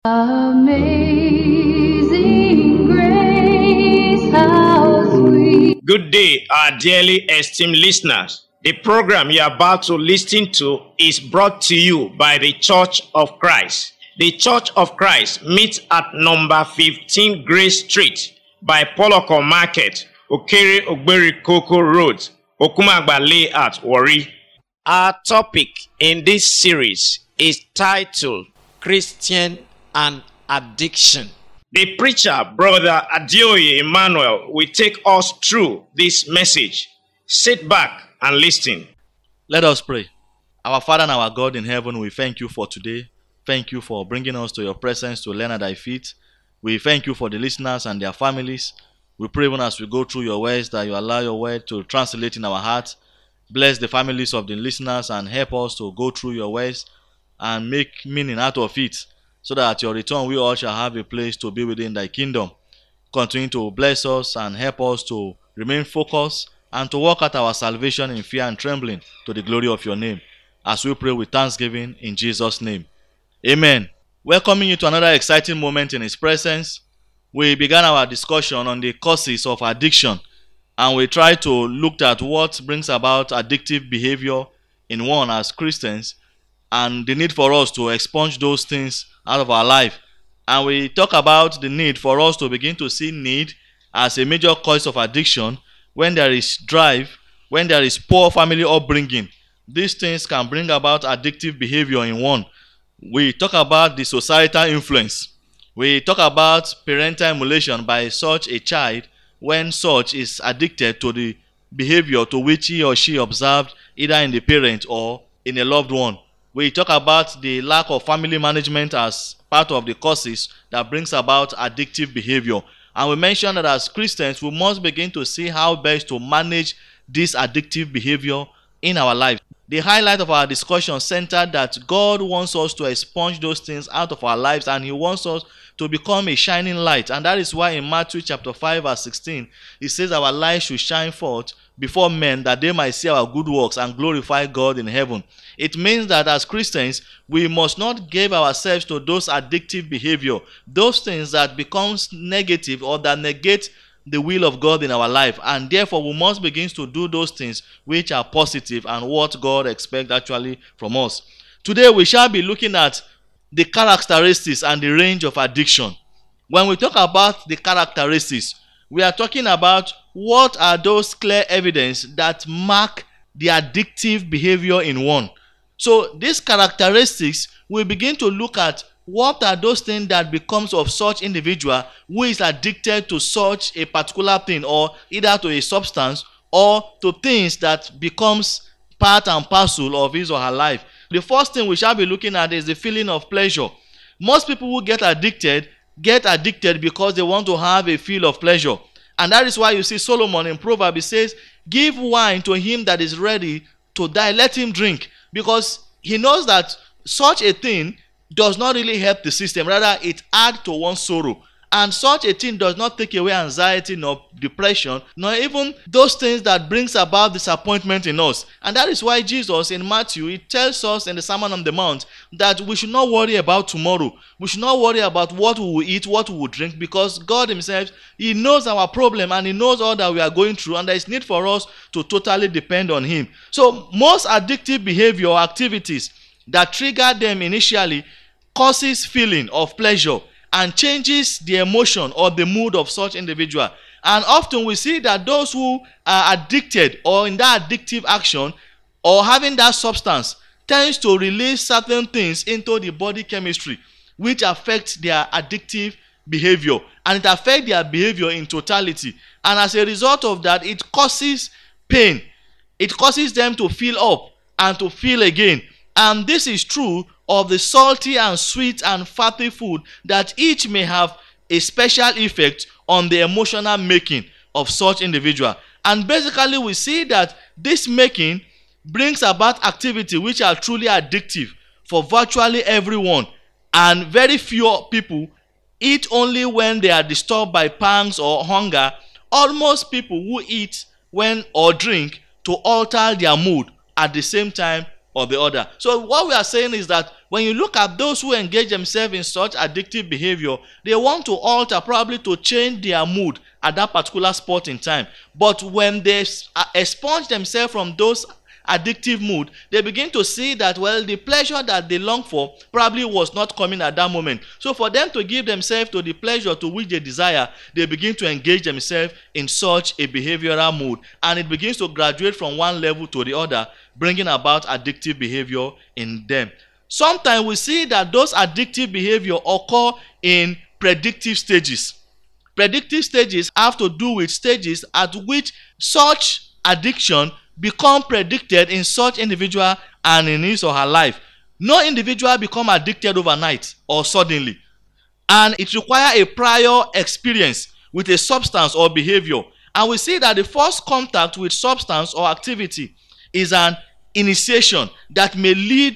Amazing grace, how sweet. Good day, our dearly esteemed listeners. The program you are about to listen to is brought to you by the Church of Christ. The Church of Christ meets at number 15 Grace Street by Poloko Market, Okere Ogberi Koko Road, Okumagba Layout, Warri. Our topic in this series is titled Christian and Addiction. The preacher, Brother Adioye Emmanuel, will take us through this message. Sit back and listen. Let us pray. Our Father and our God in heaven, we thank you for today. Thank you for bringing us to your presence to learn at thy feet. We thank you for the listeners and their families. We pray even as we go through your words that you allow your word to translate in our hearts. Bless the families of the listeners and help us to go through your words and make meaning out of it, so that at your return we all shall have a place to be within thy kingdom. Continue to bless us and help us to remain focused and to work at our salvation in fear and trembling to the glory of your name, as we pray with thanksgiving in Jesus' name. Amen. Welcoming you to another exciting moment in his presence. We began our discussion on the causes of addiction, and we tried to look at what brings about addictive behavior in one as Christians, and the need for us to expunge those things out of our life. And we talk about the need for us to begin to see need as a major cause of addiction. When there is drive, when there is poor family upbringing, these things can bring about addictive behavior in one. We talk about the societal influence. We talk about parental emulation by such a child when such is addicted to the behavior to which he or she observed either in the parent or in a loved one. We talk about the lack of family management as part of the causes that brings about addictive behavior. And we mentioned that as Christians, we must begin to see how best to manage this addictive behavior in our life. The highlight of our discussion centered that God wants us to expunge those things out of our lives, and he wants us to become a shining light. And that is why in Matthew chapter 5 verse 16, it says our light should shine forth before men, that they might see our good works and glorify God in heaven. It means that as Christians, we must not give ourselves to those addictive behavior, those things that becomes negative or that negate the will of God in our life. And therefore, we must begin to do those things which are positive and what God expects actually from us. Today, we shall be looking at the characteristics and the range of addiction. When we talk about the characteristics, we are talking about what are those clear evidence that mark the addictive behavior in one. So these characteristics, we begin to look at what are those things that becomes of such individual who is addicted to such a particular thing, or either to a substance or to things that becomes part and parcel of his or her life. The first thing we shall be looking at is the feeling of pleasure. Most people who get addicted because they want to have a feel of pleasure. And that is why you see Solomon in Proverbs, he says, give wine to him that is ready to die, let him drink. Because he knows that such a thing does not really help the system. Rather, it adds to one's sorrow. And such a thing does not take away anxiety, nor depression, nor even those things that brings about disappointment in us. And that is why Jesus in Matthew, he tells us in the Sermon on the Mount that we should not worry about tomorrow. We should not worry about what we will eat, what we will drink, because God himself, he knows our problem and he knows all that we are going through, and there is need for us to totally depend on him. So most addictive behavior or activities that trigger them initially causes feeling of pleasure and changes the emotion or the mood of such individual. And often we see that those who are addicted or in that addictive action or having that substance tends to release certain things into the body chemistry which affect their addictive behavior, and it affects their behavior in totality. And as a result of that, it causes pain. It causes them to feel up and to feel again. And this is true of the salty and sweet and fatty food, that each may have a special effect on the emotional making of such individual. And basically we see that this making brings about activity which are truly addictive for virtually everyone, and very few people eat only when they are disturbed by pangs or hunger. Almost people who eat when or drink to alter their mood at the same time or the other. So what we are saying is that when you look at those who engage themselves in such addictive behavior, they want to alter, probably to change their mood at that particular spot in time. But when they expunge themselves from those addictive mood, they begin to see that, well, the pleasure that they long for probably was not coming at that moment. So for them to give themselves to the pleasure to which they desire, they begin to engage themselves in such a behavioral mood, and it begins to graduate from one level to the other, bringing about addictive behavior in them. Sometimes we see that those addictive behavior occur in predictive stages. Predictive stages have to do with stages at which such addiction become predicted in such individual and in his or her life. No individual become addicted overnight or suddenly, and it requires a prior experience with a substance or behavior. And we see that the first contact with substance or activity is an initiation that may lead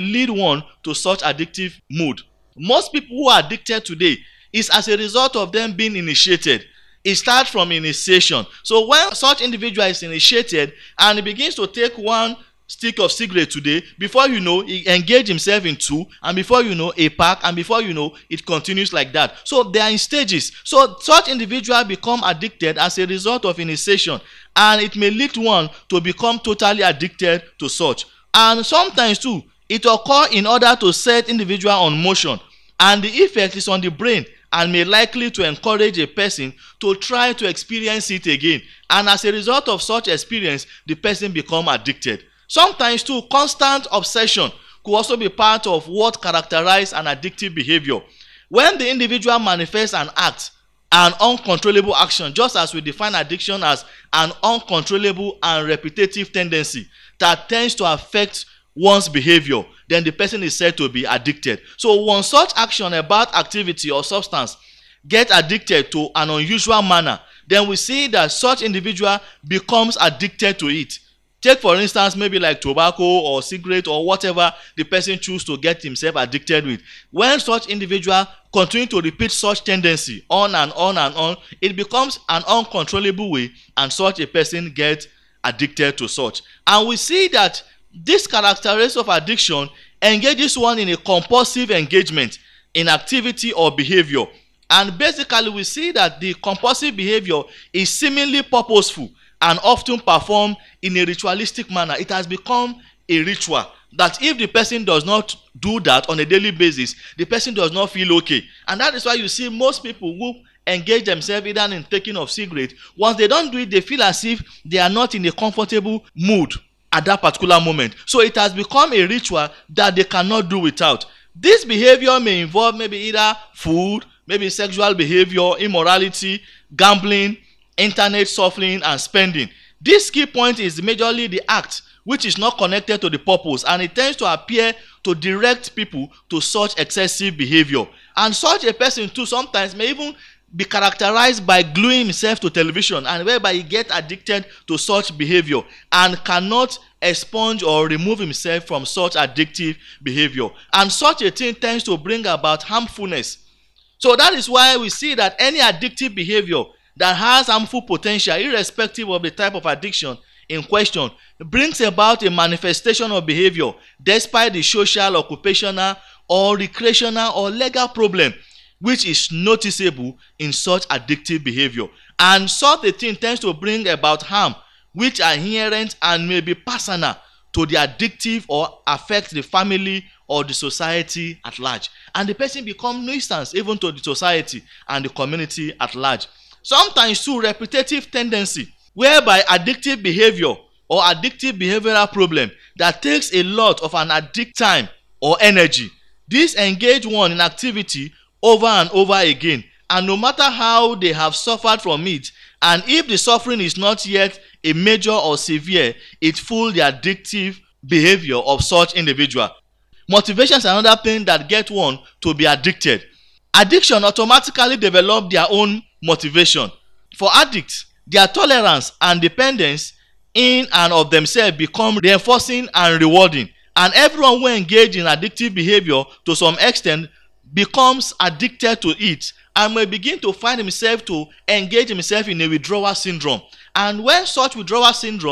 one to such addictive mood. Most people who are addicted today is as a result of them being initiated. It starts from initiation. So when such individual is initiated and he begins to take one stick of cigarette today, before you know, he engage himself in two, and before you know, a pack, and before you know, it continues like that. So they are in stages. So such individual become addicted as a result of initiation, and it may lead one to become totally addicted to such. And sometimes too, it occurs in order to set individual on motion, and the effect is on the brain, and may likely to encourage a person to try to experience it again. And as a result of such experience, the person become addicted. Sometimes too, constant obsession could also be part of what characterizes an addictive behavior. When the individual manifests an act, an uncontrollable action, just as we define addiction as an uncontrollable and repetitive tendency that tends to affect one's behavior, then the person is said to be addicted. So when such action about activity or substance get addicted to an unusual manner, then we see that such individual becomes addicted to it. Take for instance, maybe like tobacco or cigarette or whatever the person chooses to get himself addicted with. When such individual continue to repeat such tendency on and on and on, it becomes an uncontrollable way, and such a person gets addicted to such. And we see that this characteristic of addiction engages one in a compulsive engagement in activity or behavior. And basically we see that the compulsive behavior is seemingly purposeful and often performed in a ritualistic manner. It has become a ritual that if the person does not do that on a daily basis, the person does not feel okay. And that is why you see most people who engage themselves either in taking of cigarette, once they don't do it, they feel as if they are not in a comfortable mood at that particular moment. So it has become a ritual that they cannot do without. This behavior may involve maybe either food, maybe sexual behavior, immorality, gambling, internet surfing, and spending. This key point is majorly the act, which is not connected to the purpose, and it tends to appear to direct people to such excessive behavior. And such a person too sometimes may even be characterized by gluing himself to television, and whereby he gets addicted to such behavior and cannot expunge or remove himself from such addictive behavior. And such a thing tends to bring about harmfulness. So that is why we see that any addictive behavior that has harmful potential, irrespective of the type of addiction in question, brings about a manifestation of behavior despite the social, occupational, or recreational or legal problem which is noticeable in such addictive behavior. And such a thing tends to bring about harm which are inherent and may be personal to the addictive or affect the family or the society at large. And the person becomes nuisance even to the society and the community at large. Sometimes too, repetitive tendency, whereby addictive behavior or addictive behavioral problem that takes a lot of an addict time or energy. This engage one in activity over and over again, and no matter how they have suffered from it, and if the suffering is not yet a major or severe, it fools the addictive behavior of such individual. Motivation is another thing that gets one to be addicted. Addiction automatically develop their own motivation. For addicts, their tolerance and dependence in and of themselves become reinforcing and rewarding, and everyone who engage in addictive behavior to some extent becomes addicted to it and may begin to find himself to engage himself in a withdrawal syndrome. And when such withdrawal syndrome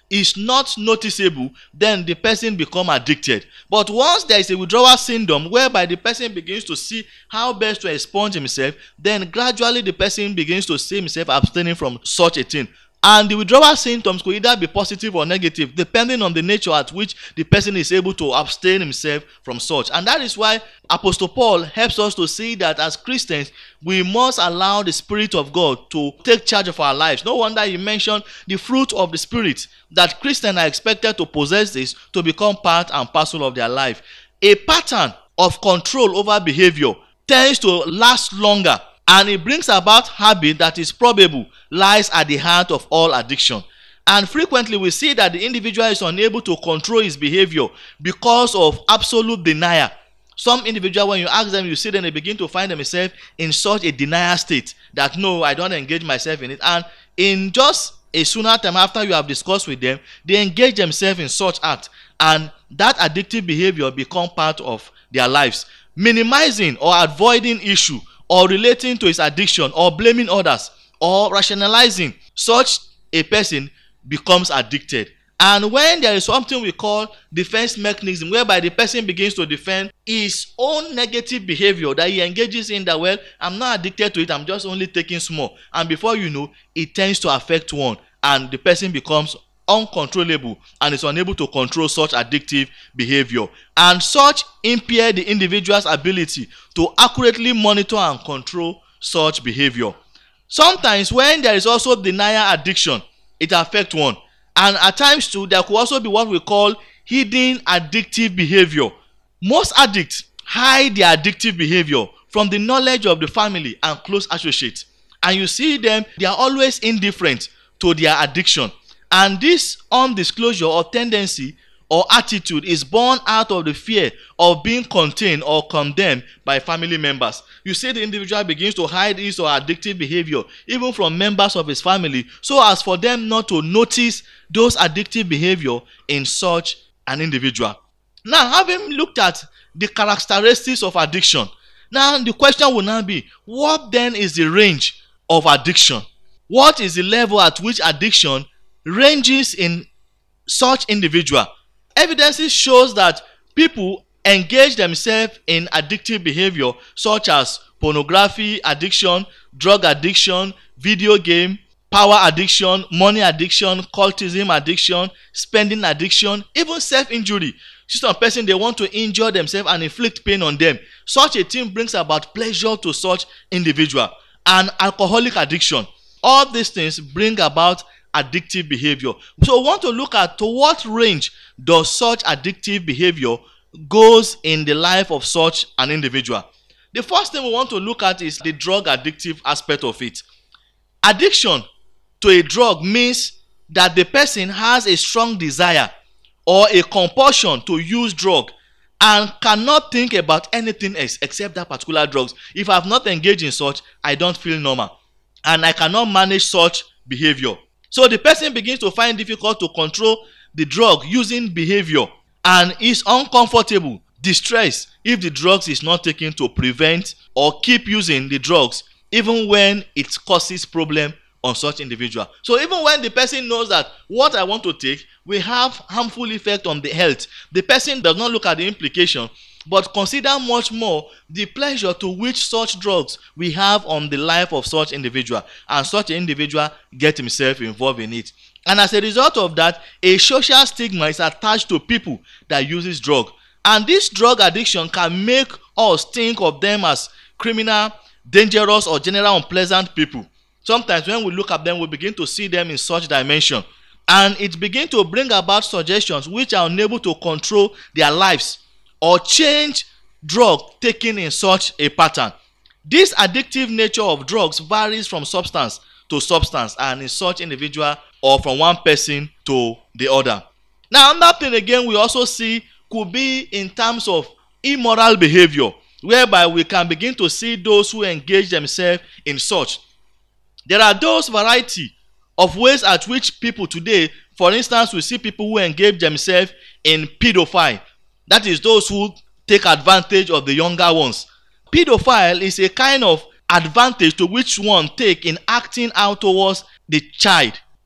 is not noticeable, then the person become addicted. But once there is a withdrawal syndrome whereby the person begins to see how best to expunge himself, then gradually the person begins to see himself abstaining from such a thing. And the withdrawal symptoms could either be positive or negative, depending on the nature at which the person is able to abstain himself from such. And that is why Apostle Paul helps us to see that as Christians, we must allow the Spirit of God to take charge of our lives. No wonder he mentioned the fruit of the Spirit, that Christians are expected to possess this to become part and parcel of their life. A pattern of control over behavior tends to last longer, and it brings about habit that is probable lies at the heart of all addiction. And frequently we see that the individual is unable to control his behavior because of absolute denial. Some individual, when you ask them, you see them, they begin to find themselves in such a denial state that no, I don't engage myself in it. And in just a sooner time after you have discussed with them, they engage themselves in such act, and that addictive behavior become part of their lives. Minimizing or avoiding issue or relating to his addiction or blaming others or rationalizing such a person becomes addicted. And when there is something we call defense mechanism, whereby the person begins to defend his own negative behavior that he engages in, that, well, I'm not addicted to it, I'm just only taking small. And before you know, it tends to affect one, and the person becomes uncontrollable and is unable to control such addictive behavior. And such impair the individual's ability to accurately monitor and control such behavior. Sometimes when there is also denial addiction, it affects one. And at times too, there could also be what we call hidden addictive behavior. Most addicts hide their addictive behavior from the knowledge of the family and close associates. And you see them, they are always indifferent to their addiction. And this undisclosure or tendency or attitude is born out of the fear of being contained or condemned by family members. You see the individual begins to hide his or addictive behavior even from members of his family, so as for them not to notice those addictive behavior in such an individual. Now, having looked at the characteristics of addiction, now the question will now be, what then is the range of addiction? What is the level at which addiction ranges in such individual? Evidences shows that people engage themselves in addictive behavior such as pornography addiction, drug addiction, video game, power addiction, money addiction, cultism addiction, spending addiction, even self-injury. See some person, they want to injure themselves and inflict pain on them. Such a thing brings about pleasure to such individual. And alcoholic addiction. All these things bring about addictive behavior. So we want to look at to what range does such addictive behavior goes in the life of such an individual. The first thing we want to look at is the drug addictive aspect of it. Addiction to a drug means that the person has a strong desire or a compulsion to use drug and cannot think about anything else except that particular drugs. If I have not engaged in such, I don't feel normal and I cannot manage such behavior. So the person begins to find it difficult to control the drug using behavior and is uncomfortable, distressed if the drugs is not taken to prevent or keep using the drugs even when it causes problem on such individual. So even when the person knows that what I want to take will have harmful effect on the health, the person does not look at the implication but consider much more the pleasure to which such drugs will have on the life of such individual, and such an individual get himself involved in it. And as a result of that, a social stigma is attached to people that uses drug. And this drug addiction can make us think of them as criminal, dangerous, or general unpleasant people. Sometimes when we look at them, we begin to see them in such dimension. And it begins to bring about suggestions which are unable to control their lives or change drug taken in such a pattern. This addictive nature of drugs varies from substance to substance and in such individual or from one person to the other. Now another thing again we also see could be in terms of immoral behavior, whereby we can begin to see those who engage themselves in such. There are those variety of ways at which people today, for instance, we see people who engage themselves in pedophile. That is those who take advantage of the younger ones. Pedophile is a kind of advantage to which one take in acting out towards the child.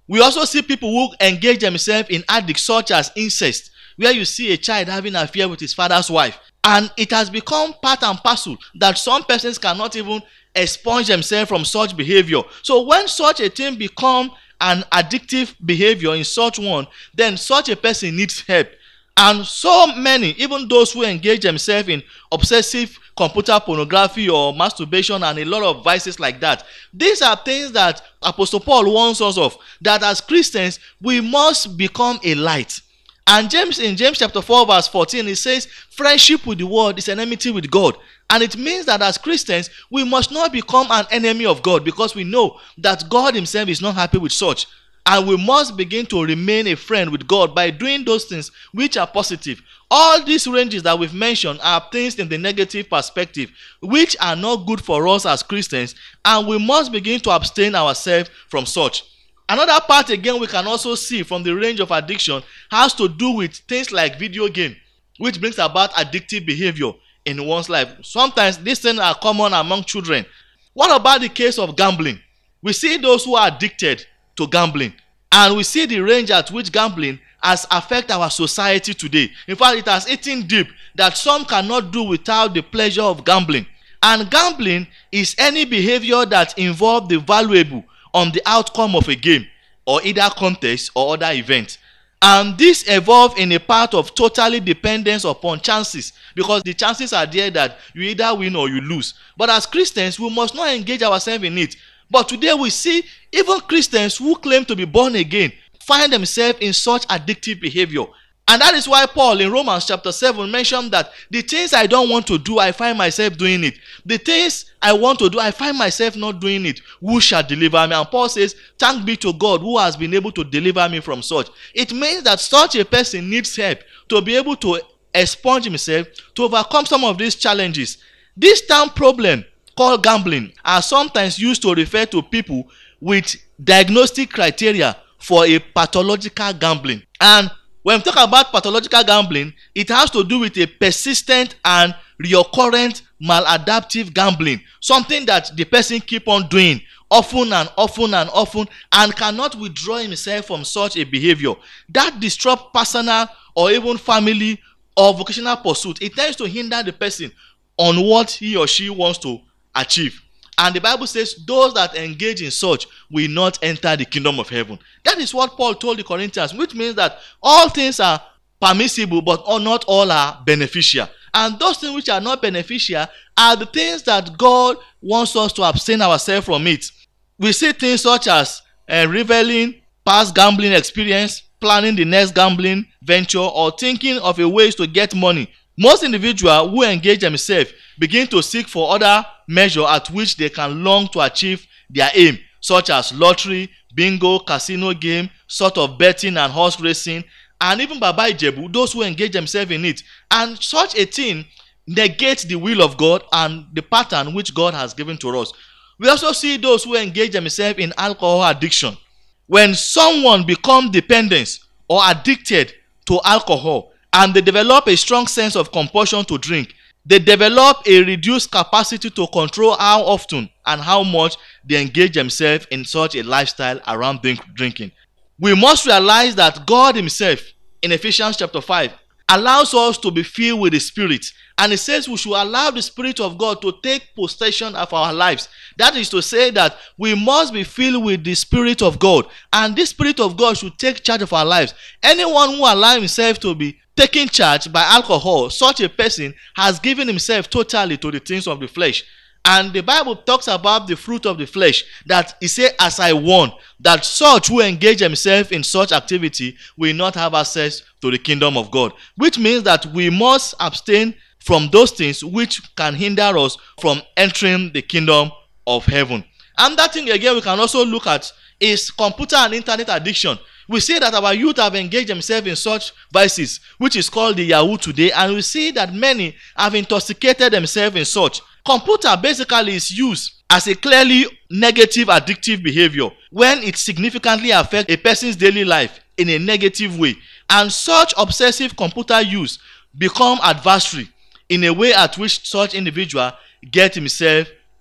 We also see people who engage themselves in addicts such as incest, where you see a child having an affair with his father's wife. And it has become part and parcel that some persons cannot even expunge themselves from such behavior. So when such a thing becomes an addictive behavior in such one, then such a person needs help. And so many, even those who engage themselves in obsessive computer pornography or masturbation and a lot of vices like that, these are things that Apostle Paul warns us of, that as Christians we must become a light. And in James chapter 4 verse 14, it says, friendship with the world is enmity with God. And it means that as Christians we must not become an enemy of God, because we know that God himself is not happy with such. And we must begin to remain a friend with God by doing those things which are positive. All these ranges that we've mentioned are things in the negative perspective, which are not good for us as Christians, and we must begin to abstain ourselves from such. Another part again we can also see from the range of addiction has to do with things like video game, which brings about addictive behavior in one's life. Sometimes these things are common among children. What about the case of gambling? We see those who are addicted to gambling, and we see the range at which gambling has affected our society today. In fact, it has eaten deep that some cannot do without the pleasure of gambling. And gambling is any behavior that involves the valuable on the outcome of a game or either contest or other event. And this evolves in a part of totally dependence upon chances, because the chances are there that you either win or you lose. But as Christians, we must not engage ourselves in it. But today we see even Christians who claim to be born again find themselves in such addictive behavior. And that is why Paul in Romans chapter 7 mentioned that the things I don't want to do, I find myself doing it. The things I want to do, I find myself not doing it. Who shall deliver me? And Paul says, thanks be to God who has been able to deliver me from such. It means that such a person needs help to be able to expunge himself, to overcome some of these challenges. This term problem called gambling are sometimes used to refer to people with diagnostic criteria for a pathological gambling. And when we talk about pathological gambling, it has to do with a persistent and recurrent maladaptive gambling, something that the person keep on doing often and often and often and cannot withdraw himself from such a behavior. That disrupts personal or even family or vocational pursuit. It tends to hinder the person on what he or she wants to achieve. And the Bible says those that engage in such will not enter the kingdom of heaven. That is what Paul told the Corinthians, which means that all things are permissible, but not all are beneficial. And those things which are not beneficial are the things that God wants us to abstain ourselves from it. We see things such as reveling past gambling experience, planning the next gambling venture, or thinking of a ways to get money. Most individuals who engage themselves begin to seek for other measures at which they can long to achieve their aim, such as lottery, bingo, casino game, sort of betting and horse racing, and even Baba Ijebu, those who engage themselves in it. And such a thing negates the will of God and the pattern which God has given to us. We also see those who engage themselves in alcohol addiction. When someone becomes dependent or addicted to alcohol, and they develop a strong sense of compulsion to drink, they develop a reduced capacity to control how often and how much they engage themselves in such a lifestyle around drinking. We must realize that God himself, in Ephesians chapter 5, allows us to be filled with the Spirit. And it says we should allow the Spirit of God to take possession of our lives. That is to say that we must be filled with the Spirit of God. And this Spirit of God should take charge of our lives. Anyone who allows himself to be taken charge by alcohol, such a person has given himself totally to the things of the flesh. And the Bible talks about the fruit of the flesh, that it says, as I warn, that such who engage themselves in such activity will not have access to the kingdom of God. Which means that we must abstain from those things which can hinder us from entering the kingdom of heaven. And that thing again we can also look at is computer and internet addiction. We see that our youth have engaged themselves in such vices, which is called the Yahoo today, and we see that many have intoxicated themselves in such. Computer basically is used as a clearly negative addictive behavior when it significantly affects a person's daily life in a negative way. And such obsessive computer use become adversary in a way at which such individual get himself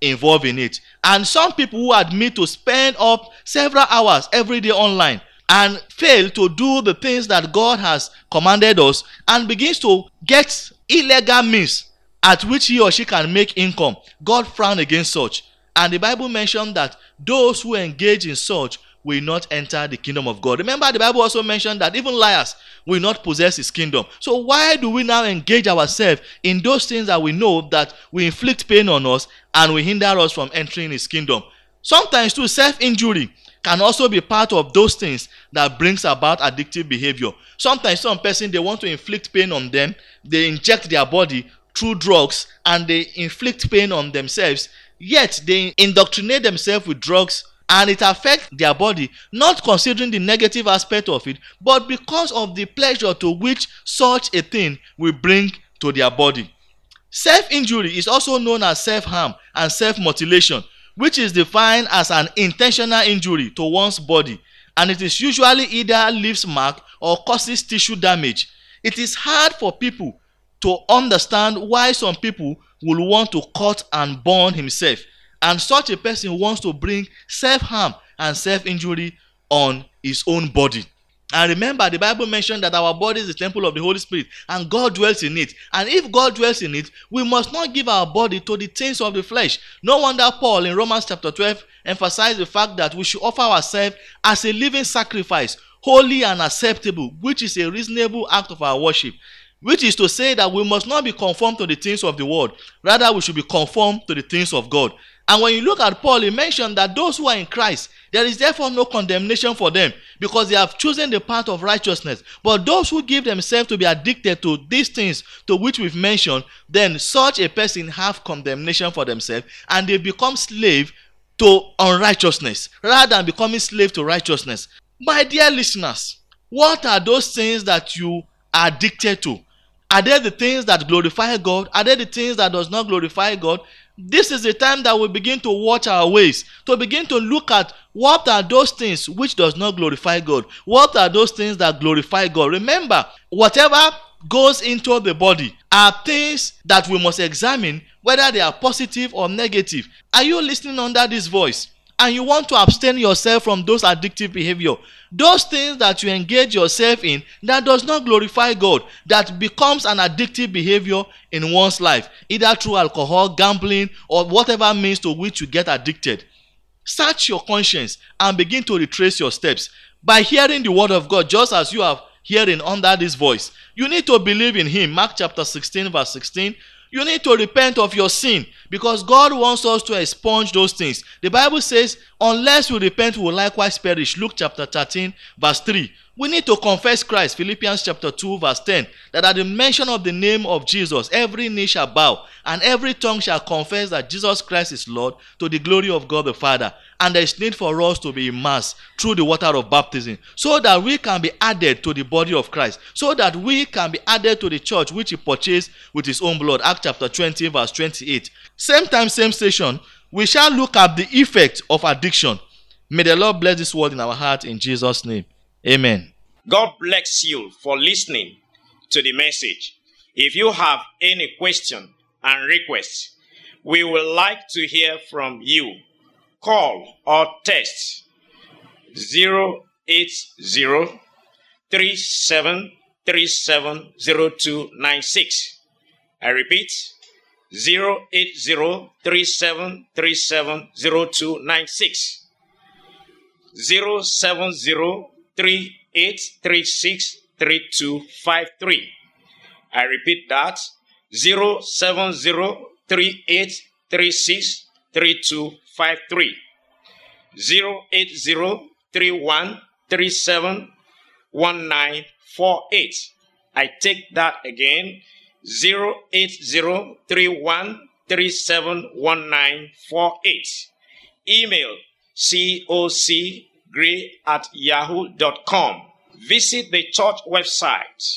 involved in it. And some people who admit to spend up several hours every day online and fail to do the things that God has commanded us and begins to get illegal means at which he or she can make income, God frown against such. And the Bible mentioned that those who engage in such will not enter the kingdom of God. Remember, the Bible also mentioned that even liars will not possess his kingdom. So why do we now engage ourselves in those things that we know that will inflict pain on us and will hinder us from entering his kingdom? Sometimes too, self-injury can also be part of those things that brings about addictive behavior. Sometimes some person, they want to inflict pain on them, they inject their body through drugs and they inflict pain on themselves, yet they indoctrinate themselves with drugs and it affects their body, not considering the negative aspect of it, but because of the pleasure to which such a thing will bring to their body. Self-injury is also known as self-harm and self-mutilation, which is defined as an intentional injury to one's body, and it is usually either leaves mark or causes tissue damage. It is hard for people to understand why some people will want to cut and burn himself, and such a person wants to bring self-harm and self-injury on his own body. And remember, the Bible mentioned that our body is the temple of the Holy Spirit and God dwells in it. And if God dwells in it, we must not give our body to the things of the flesh. No wonder Paul in Romans chapter 12 emphasized the fact that we should offer ourselves as a living sacrifice, holy and acceptable, which is a reasonable act of our worship. Which is to say that we must not be conformed to the things of the world. Rather, we should be conformed to the things of God. And when you look at Paul, he mentioned that those who are in Christ, there is therefore no condemnation for them because they have chosen the path of righteousness. But those who give themselves to be addicted to these things to which we've mentioned, then such a person have condemnation for themselves and they become slave to unrighteousness rather than becoming slave to righteousness. My dear listeners, what are those things that you are addicted to? Are they the things that glorify God? Are they the things that does not glorify God? This is the time that we begin to watch our ways, to begin to look at what are those things which does not glorify God. What are those things that glorify God? Remember, whatever goes into the body are things that we must examine whether they are positive or negative. Are you listening under this voice? And you want to abstain yourself from those addictive behavior, those things that you engage yourself in that does not glorify God, that becomes an addictive behavior in one's life, either through alcohol, gambling, or whatever means to which you get addicted. Search your conscience and begin to retrace your steps by hearing the word of God, just as you are hearing under this voice. You need to believe in him. Mark chapter 16 verse 16. You need to repent of your sin because God wants us to expunge those things. The Bible says, unless we repent, we will likewise perish. Luke chapter 13 verse 3. We need to confess Christ. Philippians chapter 2 verse 10. That at the mention of the name of Jesus, every knee shall bow and every tongue shall confess that Jesus Christ is Lord, to the glory of God the Father. And there is need for us to be immersed through the water of baptism so that we can be added to the body of Christ, so that we can be added to the church which he purchased with his own blood. Acts chapter 20 verse 28. Same time, same station, we shall look at the effect of addiction. May the Lord bless this word in our heart in Jesus' name. Amen. God bless you for listening to the message. If you have any question and requests, we would like to hear from you. Call or text 080-3737-0296. I repeat, 080-3737-0296. 070-3836-3253. I repeat that, 070-3836-3253. 080-3137-1948. I take that again, 080-3137-1948. Email cocgray@yahoo.com. Visit the church website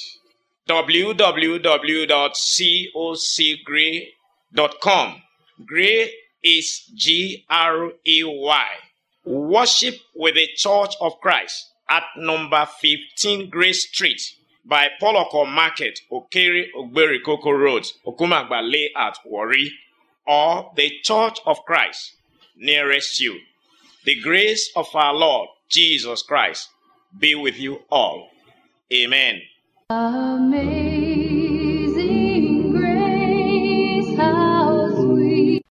www.cocgray.com. Gray is Gray. Worship with the Church of Christ at number 15 Grace Street by Poloko Market, Okere Ogberikoko Road, Okumagba Layout, Warri. or the Church of Christ nearest you. The grace of our Lord Jesus Christ be with you all. Amen. Amen.